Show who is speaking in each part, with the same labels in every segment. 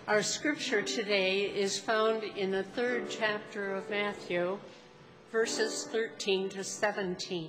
Speaker 1: Our scripture today is found in the 3rd chapter of Matthew, verses 13 to 17.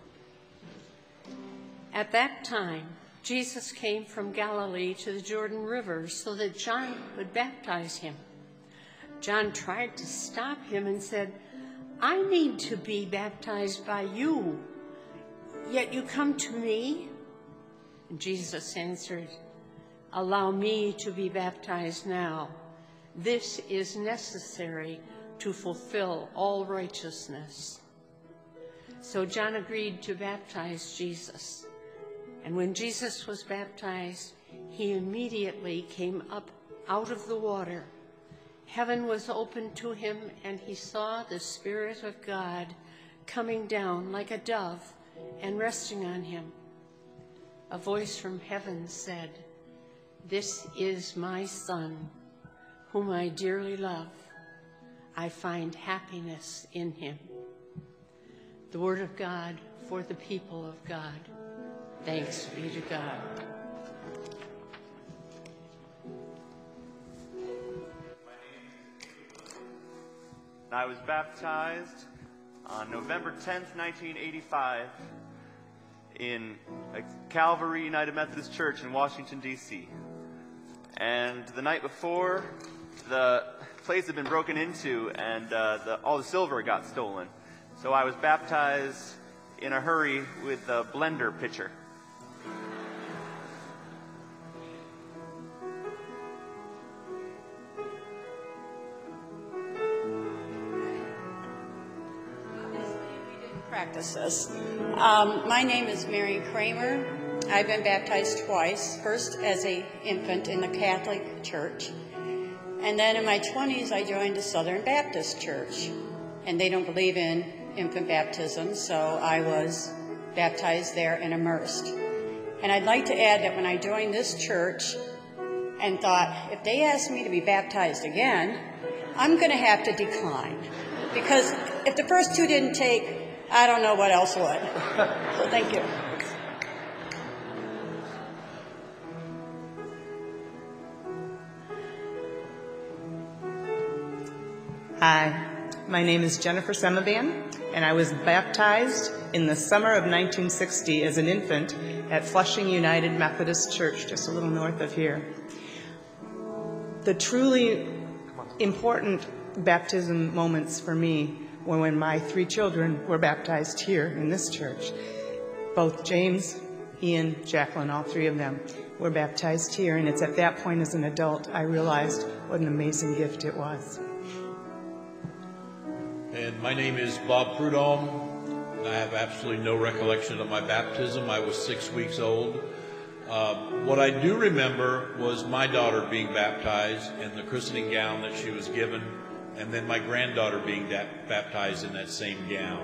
Speaker 1: At that time, Jesus came from Galilee to the Jordan River so that John would baptize him. John tried to stop him and said, "I need to be baptized by you, yet you come to me?" And Jesus answered, "Allow me to be baptized now. This is necessary to fulfill all righteousness." So John agreed to baptize Jesus. And when Jesus was baptized, he immediately came up out of the water. Heaven was opened to him, and he saw the Spirit of God coming down like a dove and resting on him. A voice from heaven said, "This is my Son, whom I dearly love. I find happiness in him." The word of God for the people of God. Thanks be to God.
Speaker 2: I was baptized on November 10th, 1985 in Calvary United Methodist Church in Washington, D.C. And the night before, the place had been broken into and all the silver got stolen. So I was baptized in a hurry with a blender pitcher.
Speaker 3: Practices. My name is Mary Kramer. I've been baptized twice, first as an infant in the Catholic Church, and then in my 20s I joined the Southern Baptist Church, and they don't believe in infant baptism, so I was baptized there and immersed. And I'd like to add that when I joined this church and thought, if they ask me to be baptized again, I'm going to have to decline, because if the first two didn't take, I don't know what else would. So thank you.
Speaker 4: Hi, my name is Jennifer Semavan, and I was baptized in the summer of 1960 as an infant at Flushing United Methodist Church, just a little north of here. The truly important baptism moments for me were when my 3 children were baptized here in this church. Both James, Ian, Jacqueline, all 3 of them were baptized here, and it's at that point as an adult I realized what an amazing gift it was.
Speaker 5: And my name is Bob Prudhomme. I have absolutely no recollection of my baptism. I was 6 weeks old. What I do remember was my daughter being baptized and the christening gown that she was given, and then my granddaughter being baptized in that same gown.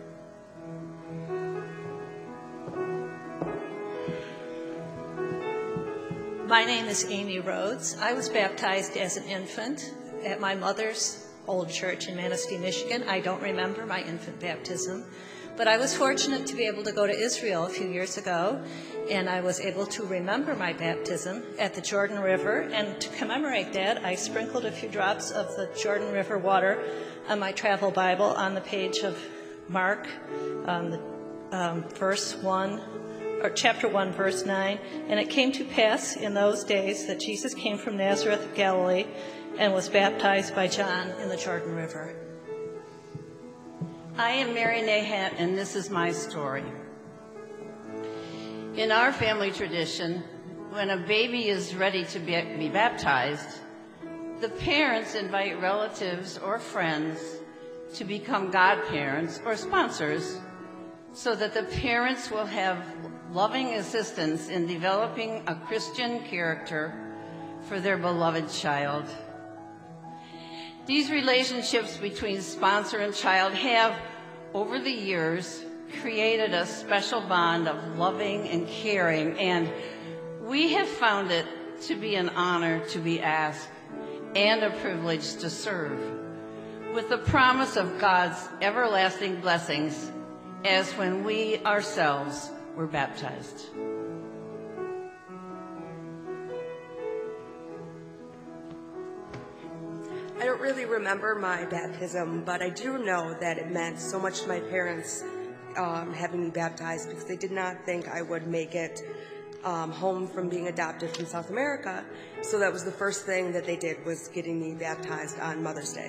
Speaker 6: My name is Amy Rhodes. I was baptized as an infant at my mother's old church in Manistee, Michigan. I don't remember my infant baptism, but I was fortunate to be able to go to Israel a few years ago, and I was able to remember my baptism at the Jordan River. And to commemorate that, I sprinkled a few drops of the Jordan River water on my travel Bible on the page of Mark, chapter 1, verse 9. And it came to pass in those days that Jesus came from Nazareth of Galilee and was baptized by John in the Jordan River.
Speaker 7: I am Mary Nahat, and this is my story. In our family tradition, when a baby is ready to be baptized, the parents invite relatives or friends to become godparents or sponsors so that the parents will have loving assistance in developing a Christian character for their beloved child. These relationships between sponsor and child have, over the years, created a special bond of loving and caring, and we have found it to be an honor to be asked and a privilege to serve, with the promise of God's everlasting blessings as when we ourselves were baptized.
Speaker 8: don't really remember my baptism, but I do know that it meant so much to my parents having me baptized, because they did not think I would make it home from being adopted from South America. So that was the first thing that they did, was getting me baptized on Mother's Day.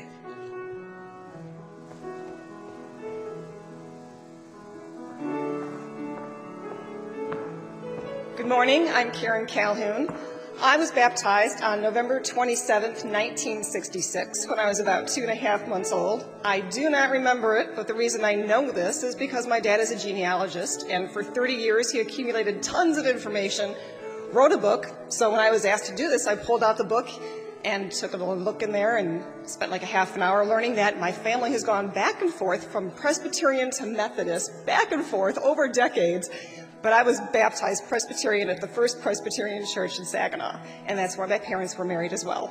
Speaker 9: Good morning, I'm Karen Calhoun. I was baptized on November 27th, 1966, when I was about 2.5 months old. I do not remember it, but the reason I know this is because my dad is a genealogist, and for 30 years he accumulated tons of information, wrote a book. So when I was asked to do this, I pulled out the book and took a look in there and spent like a half an hour learning that. My family has gone back and forth from Presbyterian to Methodist, back and forth over decades. But I was baptized Presbyterian at the First Presbyterian Church in Saginaw, and that's where my parents were married as well.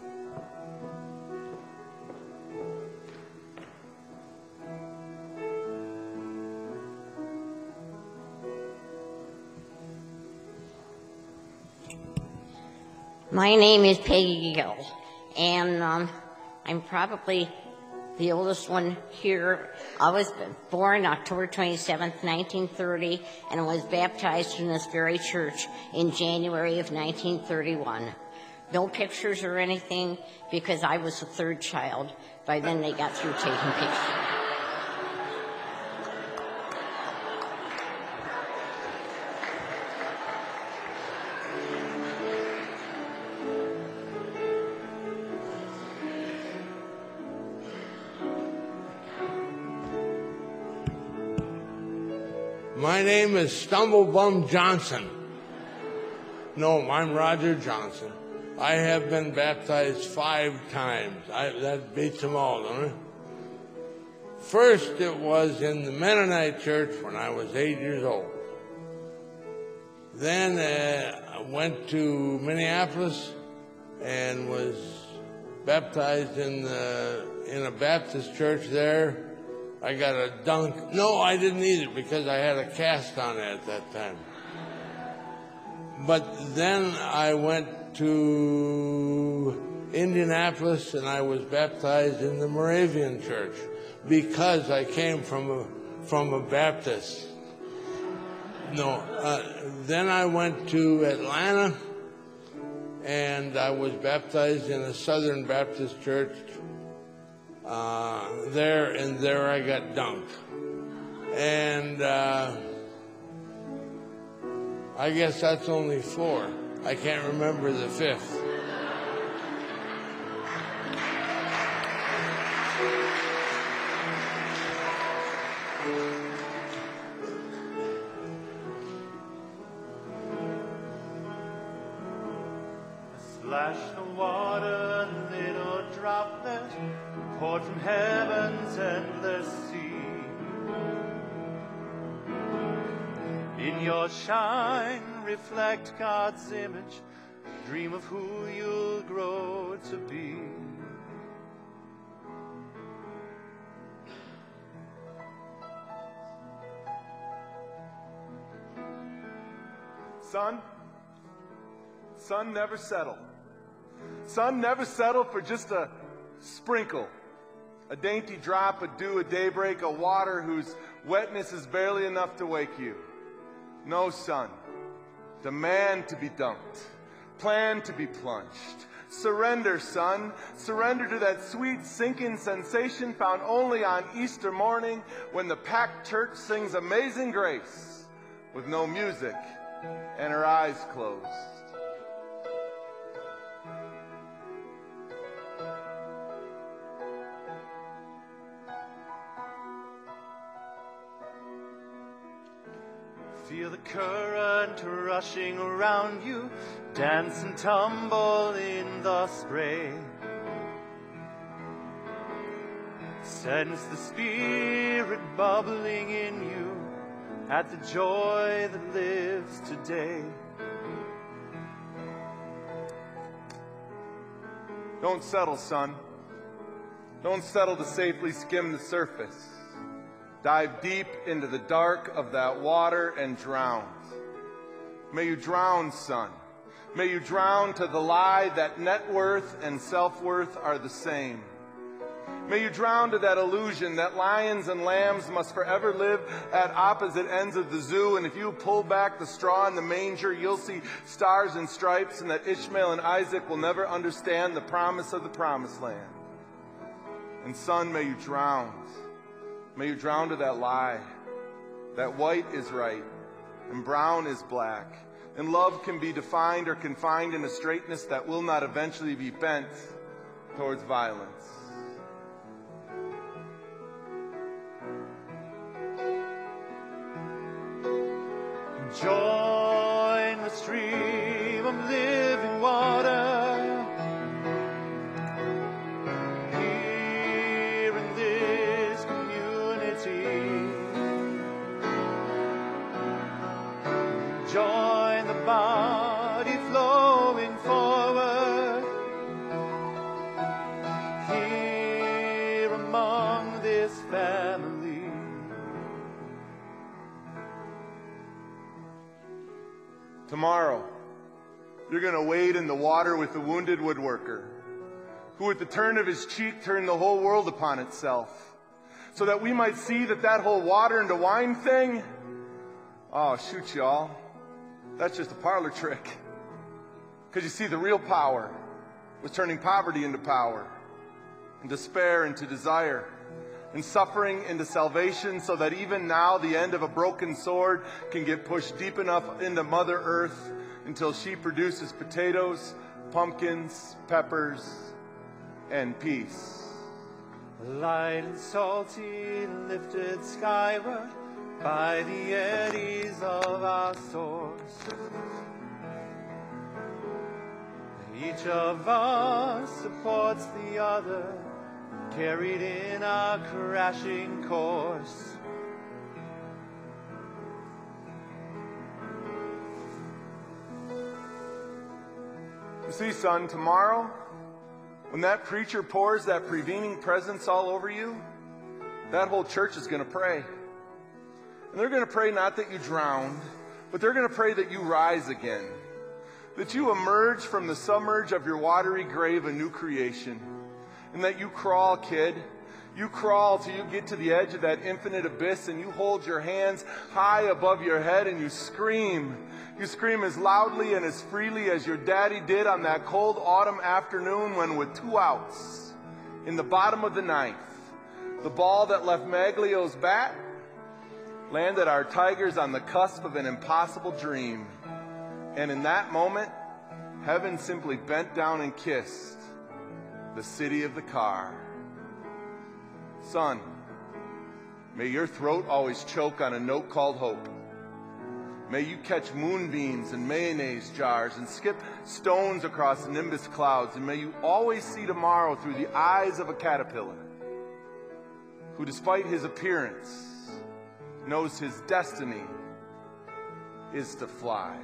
Speaker 10: My name is Peggy Gill, and I'm probably the oldest one here. I was born October 27th, 1930, and was baptized in this very church in January of 1931. No pictures or anything, because I was the third child. By then they got through taking pictures.
Speaker 11: My name is Stumblebum Johnson. No, I'm Roger Johnson. I have been baptized 5 times. That beats them all, don't it? First, it was in the Mennonite church when I was 8 years old. Then I went to Minneapolis and was baptized in a Baptist church there. I got a dunk. No, I didn't either, because I had a cast on it at that time. But then I went to Indianapolis and I was baptized in the Moravian church, because I came from a Baptist. No, then I went to Atlanta and I was baptized in a Southern Baptist church. There I got dunked. And I guess that's only 4. I can't remember the 5th.
Speaker 2: Splash the water, little droplet, poured from heaven's endless sea. In your shine, reflect God's image, dream of who you'll grow to be.
Speaker 12: Son, never settle. Son, never settle for just a sprinkle, a dainty drop of dew at daybreak, a water whose wetness is barely enough to wake you. No, son, demand to be dunked, plan to be plunged. Surrender, son, surrender to that sweet sinking sensation found only on Easter morning when the packed church sings Amazing Grace with no music and her eyes closed.
Speaker 2: Feel the current rushing around you, dance and tumble in the spray. Sense the spirit bubbling in you at the joy that lives today.
Speaker 12: Don't settle, son. Don't settle to safely skim the surface. Dive deep into the dark of that water and drown. May you drown, son. May you drown to the lie that net worth and self-worth are the same. May you drown to that illusion that lions and lambs must forever live at opposite ends of the zoo, and if you pull back the straw in the manger, you'll see stars and stripes, and that Ishmael and Isaac will never understand the promise of the promised land. And son, may you drown. May you drown to that lie, that white is right and brown is black, and love can be defined or confined in a straightness that will not eventually be bent towards violence.
Speaker 2: Join the stream of living water here in this community. Join the body flowing forward here among this family.
Speaker 12: Tomorrow, you're going to wade in the water with the wounded woodworker, who at the turn of his cheek turned the whole world upon itself, so that we might see that whole water into wine thing, oh, shoot, y'all, that's just a parlor trick. Because you see, the real power was turning poverty into power, and despair into desire, and suffering into salvation, so that even now the end of a broken sword can get pushed deep enough into Mother Earth until she produces potatoes, pumpkins, peppers, and peace.
Speaker 2: Light and salty, lifted skyward by the eddies of our source. Each of us supports the other, carried in our crashing course.
Speaker 12: You see, son, tomorrow, when that preacher pours that prevening presence all over you, that whole church is going to pray. And they're going to pray not that you drowned, but they're going to pray that you rise again, that you emerge from the submerge of your watery grave a new creation. And that you crawl, kid. You crawl till you get to the edge of that infinite abyss, and you hold your hands high above your head and you scream. You scream as loudly and as freely as your daddy did on that cold autumn afternoon when, with 2 outs in the bottom of the ninth, the ball that left Maglio's bat landed our Tigers on the cusp of an impossible dream. And in that moment, heaven simply bent down and kissed the city of the car. Son, may your throat always choke on a note called hope. May you catch moonbeams and mayonnaise jars and skip stones across nimbus clouds, and may you always see tomorrow through the eyes of a caterpillar who, despite his appearance, knows his destiny is to fly.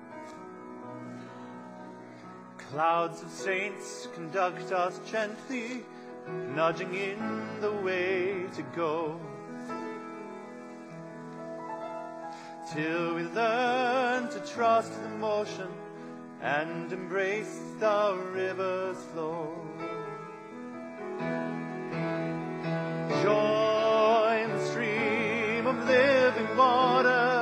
Speaker 2: Clouds of saints conduct us gently, nudging in the way to go, till we learn to trust the motion and embrace the river's flow. Join the stream of living water,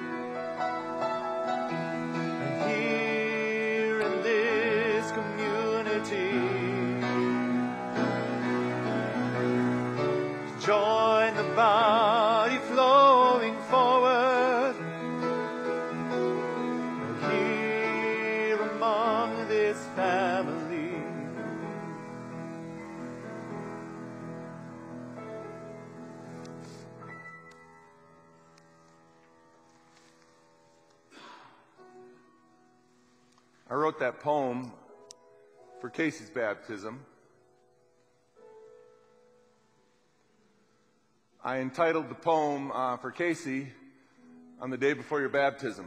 Speaker 2: join the body flowing forward here among this family.
Speaker 12: I wrote that poem for Casey's baptism. I entitled the poem for Casey, On the Day Before Your Baptism.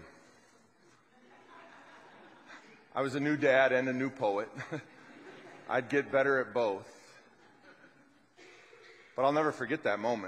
Speaker 12: I was a new dad and a new poet. I'd get better at both. But I'll never forget that moment.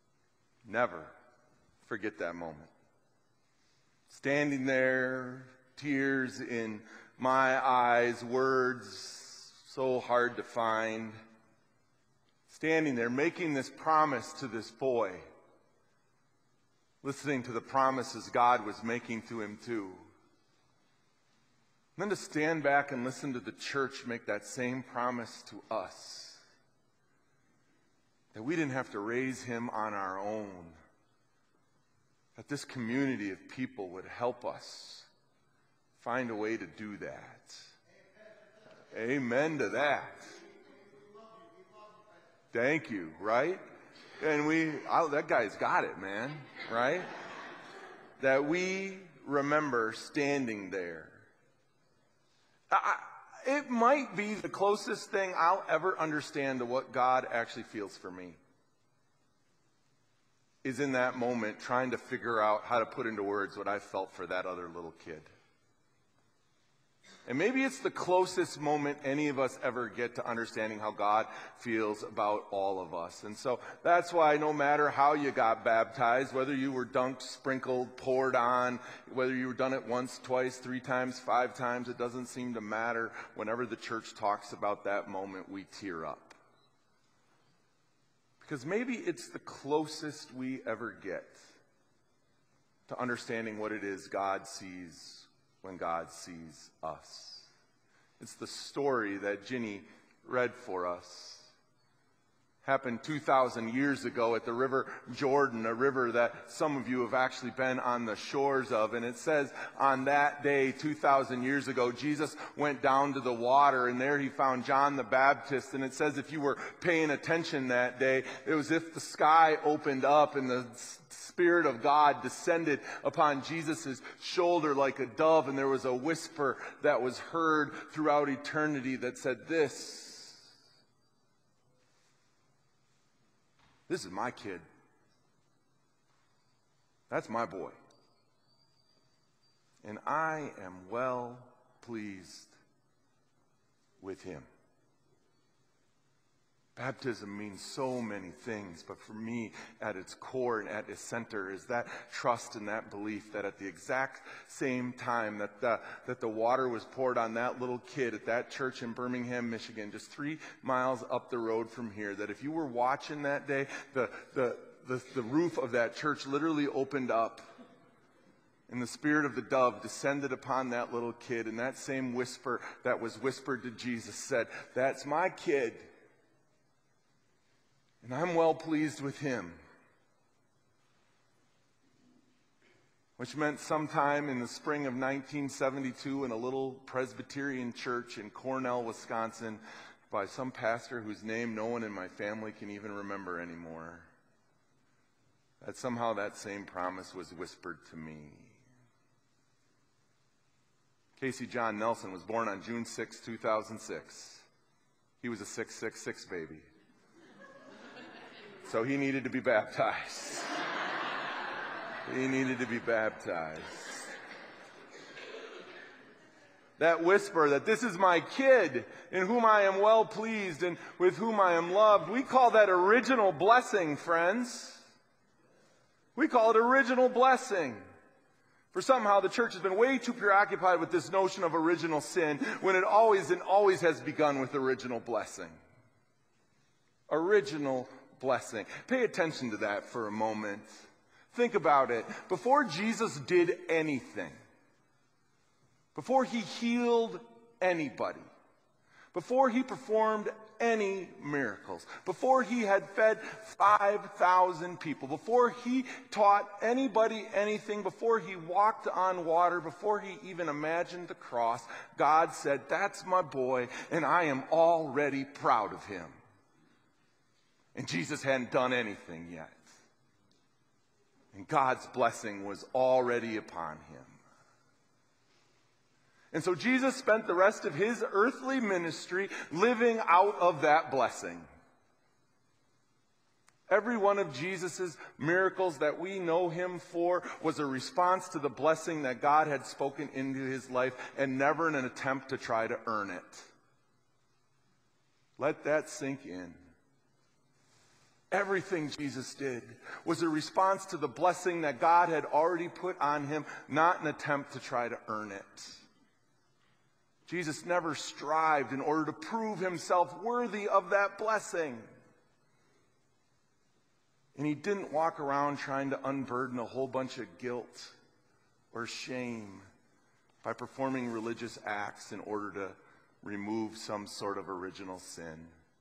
Speaker 12: Never forget that moment. Standing there, tears in my eyes, words so hard to find, standing there making this promise to this boy, listening to the promises God was making to him too. And then to stand back and listen to the church make that same promise to us, that we didn't have to raise him on our own, that this community of people would help us find a way to do that. Amen to that. Thank you, right? And that guy's got it, man, right? That we remember standing there. It might be the closest thing I'll ever understand to what God actually feels for me, is in that moment trying to figure out how to put into words what I felt for that other little kid. And maybe it's the closest moment any of us ever get to understanding how God feels about all of us. And so that's why no matter how you got baptized, whether you were dunked, sprinkled, poured on, whether you were done it once, twice, 3 times, 5 times, it doesn't seem to matter. Whenever the church talks about that moment, we tear up. Because maybe it's the closest we ever get to understanding what it is God sees when God sees us. It's the story that Ginny read for us. Happened 2,000 years ago at the River Jordan, a river that some of you have actually been on the shores of. And it says on that day, 2,000 years ago, Jesus went down to the water, and there he found John the Baptist. And it says if you were paying attention that day, it was as if the sky opened up and the Spirit of God descended upon Jesus' shoulder like a dove, and there was a whisper that was heard throughout eternity that said, This is my kid. That's my boy. And I am well pleased with him. Baptism means so many things, but for me, at its core and at its center is that trust and that belief that at the exact same time that the water was poured on that little kid at that church in Birmingham, Michigan, just 3 miles up the road from here, that if you were watching that day, the roof of that church literally opened up, and the spirit of the dove descended upon that little kid, and that same whisper that was whispered to Jesus said, "That's my kid. And I'm well pleased with him." Which meant sometime in the spring of 1972 in a little Presbyterian church in Cornell, Wisconsin, by some pastor whose name no one in my family can even remember anymore, that somehow that same promise was whispered to me. Casey John Nelson was born on June 6, 2006. He was a 666 baby. So he needed to be baptized. He needed to be baptized. That whisper that this is my kid in whom I am well pleased and with whom I am loved, we call that original blessing, friends. We call it original blessing. For somehow the church has been way too preoccupied with this notion of original sin when it always and always has begun with original blessing. Original blessing. Pay attention to that for a moment. Think about it. Before Jesus did anything, before he healed anybody, before he performed any miracles, before he had fed 5,000 people, before he taught anybody anything, before he walked on water, before he even imagined the cross, God said, "That's my boy, and I am already proud of him." And Jesus hadn't done anything yet. And God's blessing was already upon him. And so Jesus spent the rest of his earthly ministry living out of that blessing. Every one of Jesus' miracles that we know him for was a response to the blessing that God had spoken into his life, and never in an attempt to try to earn it. Let that sink in. Everything Jesus did was a response to the blessing that God had already put on him, not an attempt to try to earn it. Jesus never strived in order to prove himself worthy of that blessing. And he didn't walk around trying to unburden a whole bunch of guilt or shame by performing religious acts in order to remove some sort of original sin.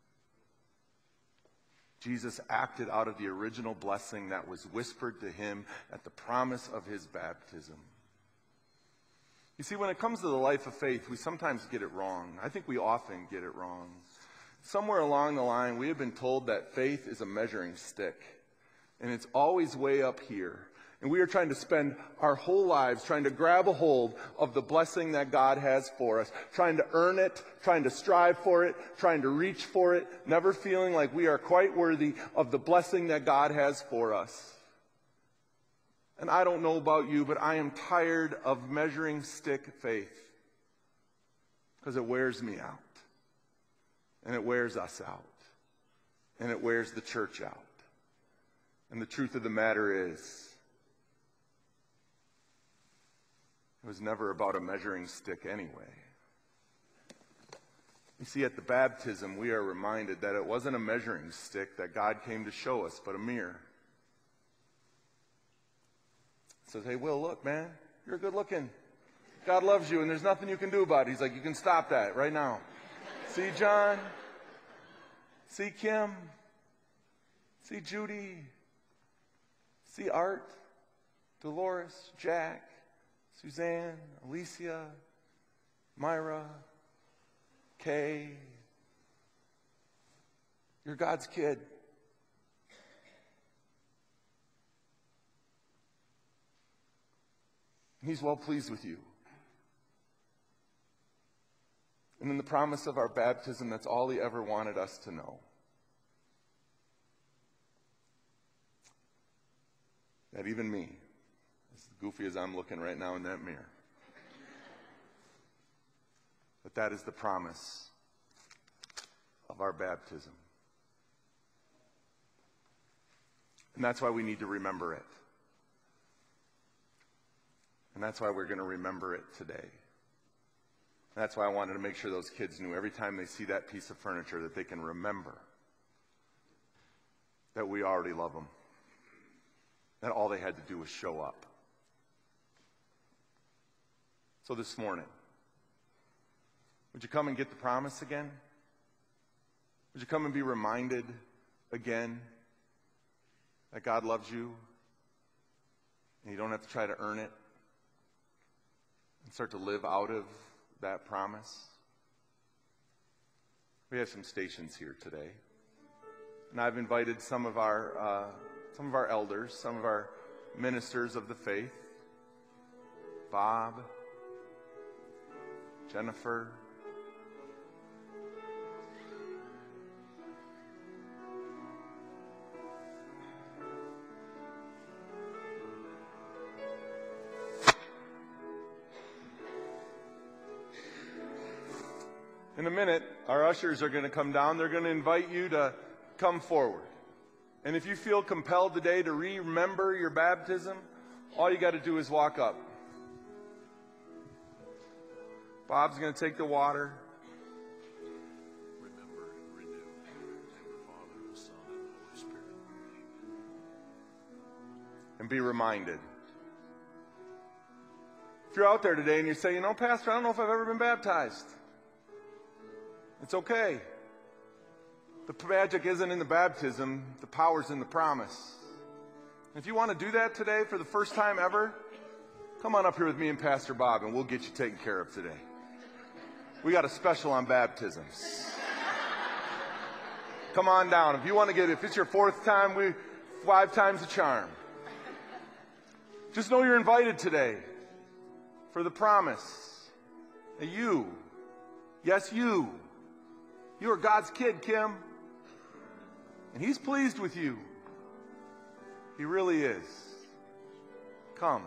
Speaker 12: Jesus acted out of the original blessing that was whispered to him at the promise of his baptism. You see, when it comes to the life of faith, we sometimes get it wrong. I think we often get it wrong. Somewhere along the line, we have been told that faith is a measuring stick, and it's always way up here. And we are trying to spend our whole lives trying to grab a hold of the blessing that God has for us, trying to earn it, trying to strive for it, trying to reach for it, never feeling like we are quite worthy of the blessing that God has for us. And I don't know about you, but I am tired of measuring stick faith because it wears me out, and it wears us out, and it wears the church out. And the truth of the matter is, it was never about a measuring stick anyway. You see, at the baptism, we are reminded that it wasn't a measuring stick that God came to show us, but a mirror. It says, hey, Will, look, man, you're good looking. God loves you, and there's nothing you can do about it. He's like, you can stop that right now. See John? See Kim? See Judy? See Art? Dolores? Jack? Suzanne, Alicia, Myra, Kay. You're God's kid. He's well pleased with you. And in the promise of our baptism, that's all he ever wanted us to know. That even me, as goofy as I'm looking right now in that mirror, that is the promise of our baptism. And that's why we need to remember it. And that's why we're going to remember it today. That's why I wanted to make sure those kids knew every time they see that piece of furniture that they can remember that we already love them. That all they had to do was show up. So this morning, would you come and get the promise again? Would you come and be reminded again that God loves you and you don't have to try to earn it, and start to live out of that promise? We have some stations here today, and I've invited some of our elders, some of our ministers of the faith, Bob, Jennifer, in a minute, our ushers are going to come down. They're going to invite you to come forward. And if you feel compelled today to remember your baptism, all you got to do is walk up. Bob's going to take the water.
Speaker 5: Remember and renew. In the Father, the Son, and the Holy Spirit.
Speaker 12: And be reminded. If you're out there today and you say, you know, Pastor, I don't know if I've ever been baptized. It's okay. The magic isn't in the baptism, the power's in the promise. If you want to do that today for the first time ever, come on up here with me and Pastor Bob, and we'll get you taken care of today. We got a special on baptisms. Come on down. If you want to get, if it's your fourth time, 5 times the charm. Just know you're invited today for the promise that you, yes, you are God's kid, Kim. And he's pleased with you. He really is. Come.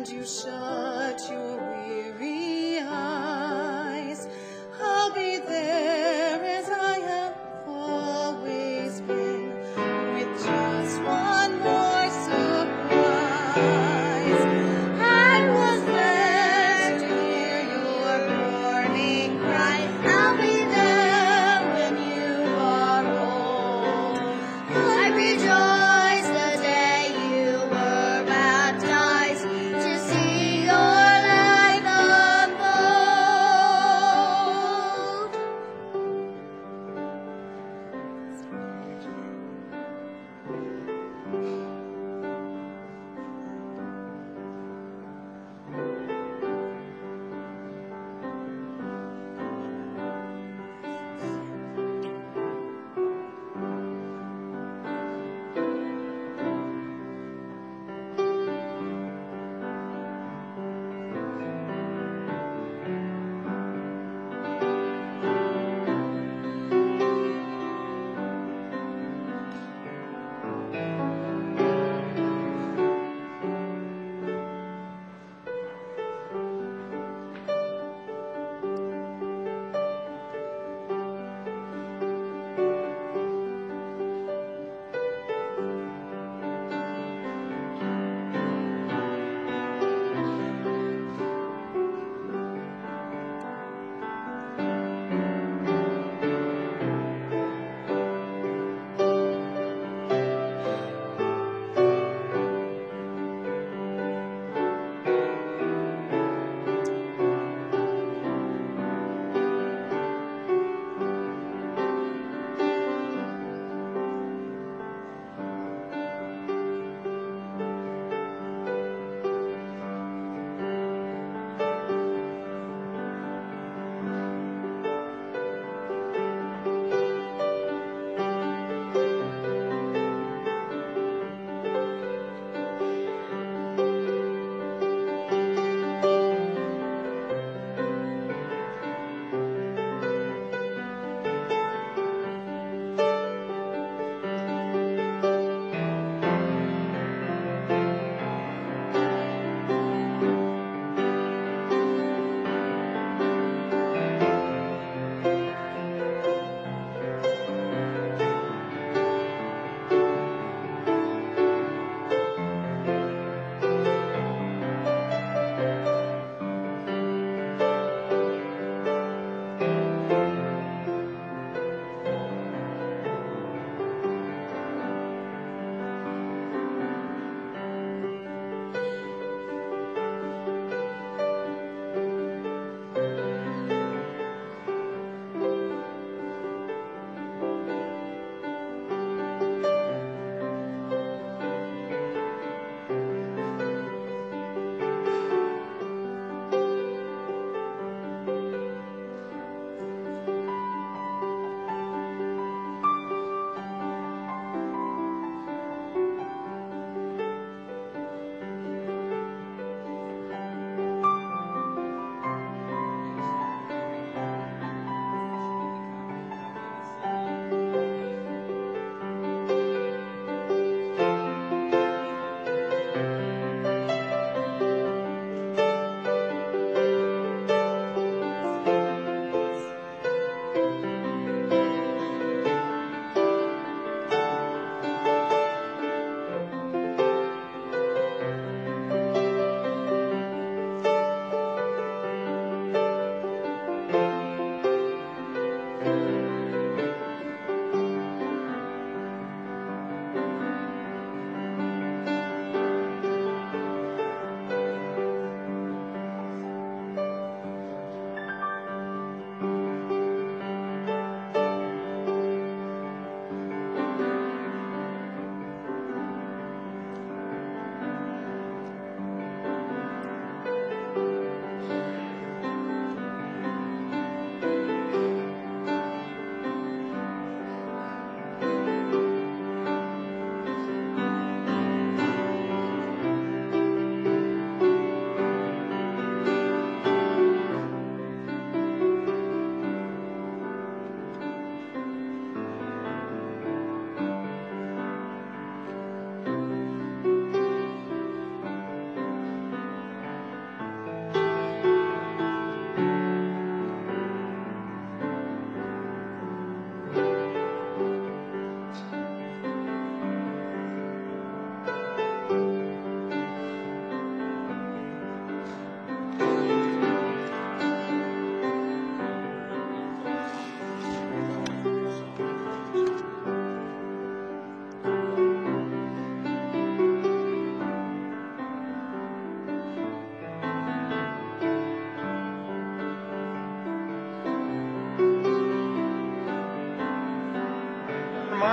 Speaker 13: and you shut your weary eyes, I'll be there as I have always been, with just one more surprise. I was there to hear your warning cry. I'll be there when you are old. I rejoice the day you were baptized to see your life unfold.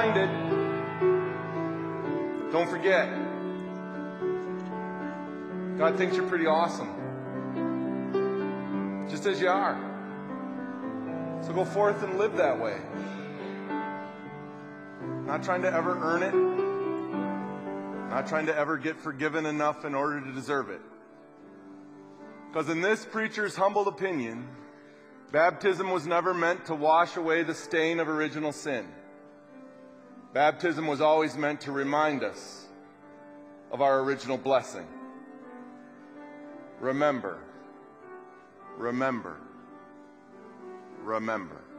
Speaker 12: reminded. Don't forget. God thinks you're pretty awesome. Just as you are. So go forth and live that way. Not trying to ever earn it. Not trying to ever get forgiven enough in order to deserve it. Because in this preacher's humble opinion, baptism was never meant to wash away the stain of original sin. Baptism was always meant to remind us of our original blessing. Remember, remember, remember.